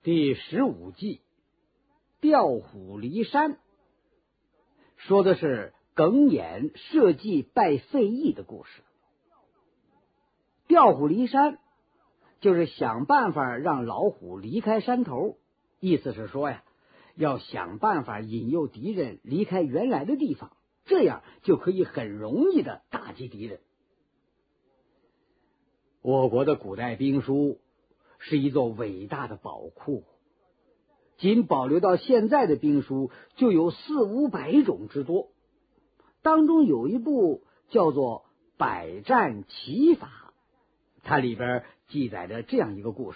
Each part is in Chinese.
第15记调虎离山，说的是耿弇设计拜费祎的故事。调虎离山就是想办法让老虎离开山头，意思是说呀，要想办法引诱敌人离开原来的地方，这样就可以很容易的打击敌人。我国的古代兵书是一座伟大的宝库，仅保留到现在的兵书就有400-500种之多，当中有一部叫做《百战奇法》，它里边记载着这样一个故事：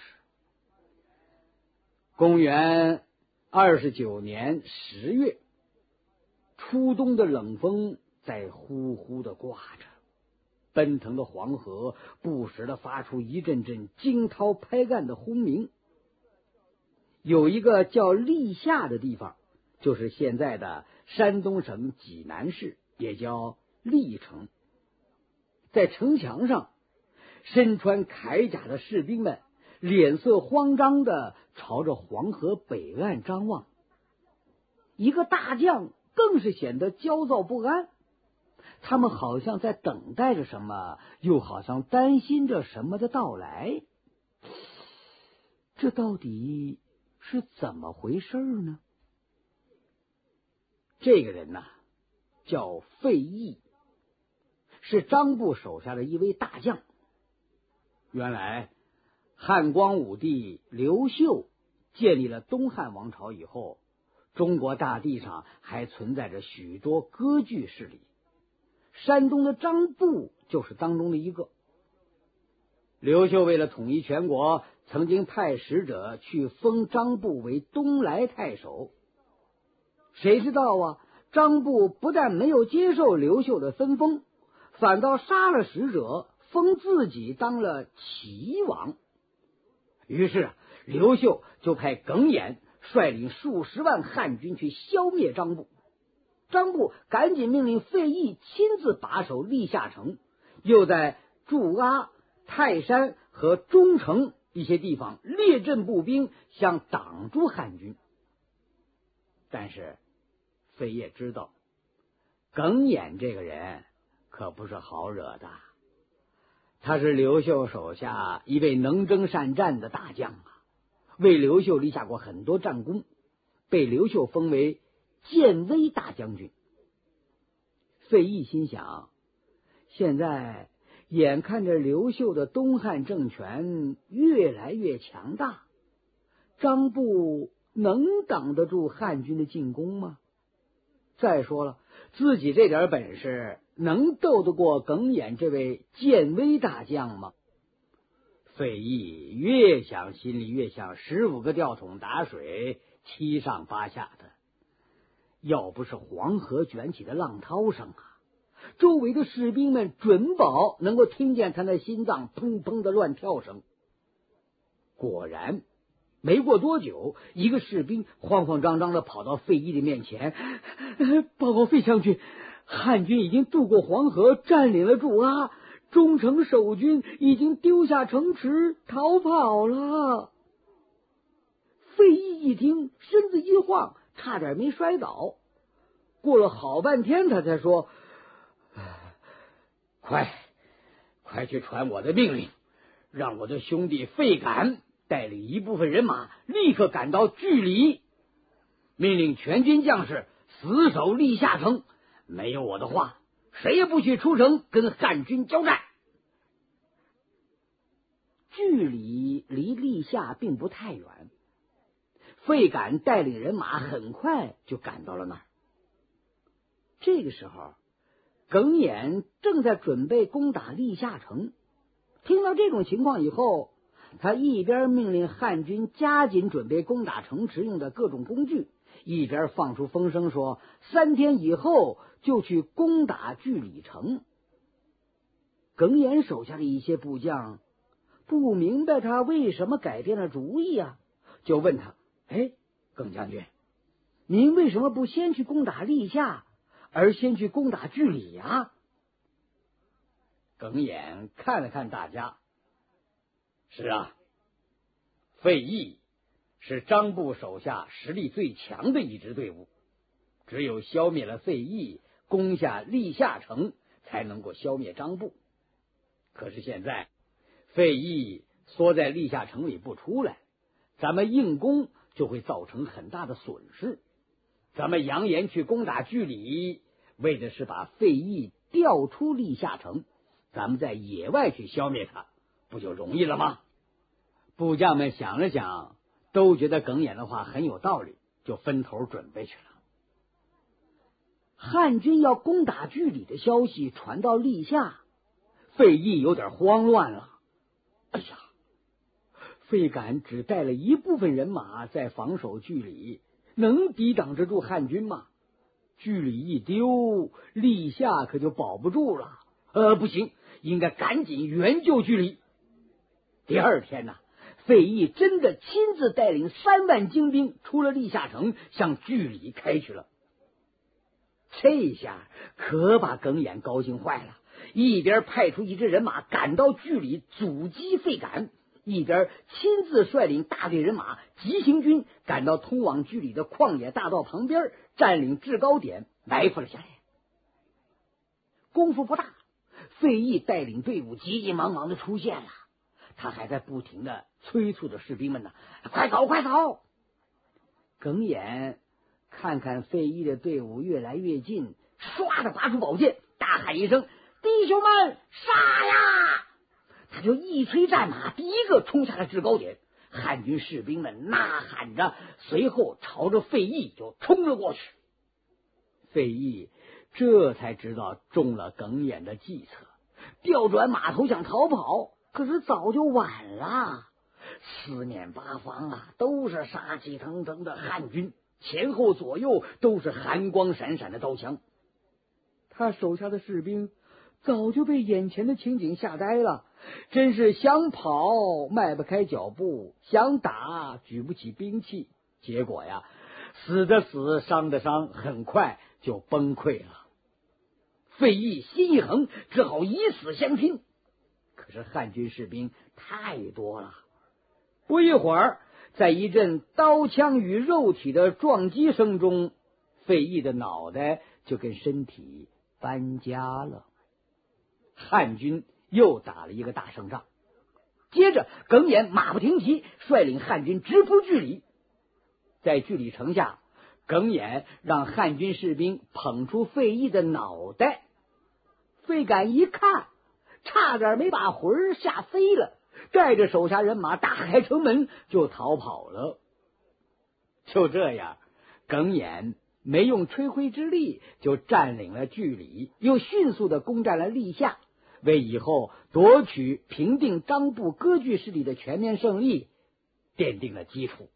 公元29年10月，初冬的冷风在呼呼的刮着，奔腾的黄河不时的发出一阵阵惊涛拍岸的轰鸣。有一个叫历下的地方，就是现在的山东省济南市，也叫历城。在城墙上，身穿铠甲的士兵们脸色慌张的朝着黄河北岸张望，一个大将更是显得焦躁不安，他们好像在等待着什么，又好像担心着什么的到来。这到底是怎么回事呢？这个人叫费祎，是张布手下的一位大将。原来汉光武帝刘秀建立了东汉王朝以后，中国大地上还存在着许多割据势力，山东的张布就是当中的一个。刘秀为了统一全国，曾经派使者去封张布为东莱太守。谁知道张布不但没有接受刘秀的分封，反倒杀了使者，封自己当了齐王。于是刘秀就派耿弇率领数十万汉军去消灭张布。张布赶紧命令费祎亲自把守历下城，又在驻阿、泰山和中城一些地方列阵步兵，想挡住汉军。但是费祎知道耿弇这个人可不是好惹的，他是刘秀手下一位能征善战的大将为刘秀立下过很多战功，被刘秀封为建威大将军。费祎心想，现在眼看着刘秀的东汉政权越来越强大，张布能挡得住汉军的进攻吗？再说了，自己这点本事能斗得过耿弇这位建威大将吗？费祎越想心里越想15个吊桶打水，7上8下的。要不是黄河卷起的浪涛声周围的士兵们准保能够听见他那心脏砰砰的乱跳声。果然没过多久，一个士兵慌慌张张的跑到费祎的面前，报告费将军，汉军已经渡过黄河，占领了驻阿，中城守军已经丢下城池逃跑了。费祎一听，身子一晃，差点没摔倒。过了好半天，他才说：快去传我的命令，让我的兄弟费敢带领一部分人马立刻赶到距离，命令全军将士死守历下城，没有我的话，谁也不许出城跟汉军交战。距离离历下并不太远，费敢带领人马很快就赶到了那儿。这个时候，耿弇正在准备攻打历下城。听到这种情况以后，他一边命令汉军加紧准备攻打城池用的各种工具，一边放出风声说3天以后就去攻打距离城。耿弇手下的一些部将不明白他为什么改变了主意就问他：耿将军，您为什么不先去攻打历下，而先去攻打距离耿弇看了看大家，是费祎是张部手下实力最强的一支队伍，只有消灭了费祎，攻下历下城，才能够消灭张部。可是现在费祎缩在历下城里不出来，咱们硬攻就会造成很大的损失。咱们扬言去攻打据理，为的是把费祎调出历下城，咱们在野外去消灭他，不就容易了吗？部将们想了想，都觉得耿弇的话很有道理，就分头准备去了。汉军要攻打据理的消息传到历下，费祎有点慌乱了。哎呀，费敢只带了一部分人马在防守据理，能抵挡得住汉军吗？据理一丢，历下可就保不住了。不行，应该赶紧援救据理。第二天呢，费祎真的亲自带领3万精兵出了历下城，向据理开去了。这下可把耿弇高兴坏了，一边派出一支人马赶到据理阻击费敢，一边亲自率领大队人马急行军赶到通往据理的旷野大道旁边，占领制高点，埋伏了下来。功夫不大，费祎带领队伍急急忙忙的出现了，他还在不停的催促着士兵们呢，快走快走！耿弇看看费祎的队伍越来越近，唰的拔出宝剑，大喊一声：“弟兄们，杀呀！”他就一催战马，第一个冲下了制高点。汉军士兵们呐喊着，随后朝着费祎就冲了过去。费祎这才知道中了耿弇的计策，调转马头想逃跑，可是早就晚了。四面八方啊，都是杀气腾腾的汉军，前后左右都是寒光闪闪的刀枪。他手下的士兵早就被眼前的情景吓呆了，真是想跑迈不开脚步，想打举不起兵器，结果呀，死的死，伤的伤，很快就崩溃了。费祎心一横，只好以死相拼。可是汉军士兵太多了，不一会儿，在一阵刀枪与肉体的撞击声中，费祎的脑袋就跟身体搬家了。汉军又打了一个大胜仗。接着耿弇马不停蹄，率领汉军直扑据理。在据理城下，耿弇让汉军士兵捧出费祎的脑袋。费敢一看，差点没把魂吓飞了，带着手下人马打开城门就逃跑了。就这样，耿弇没用吹灰之力就占领了据理，又迅速的攻占了历下，为以后夺取平定张部割据势力的全面胜利奠定了基础。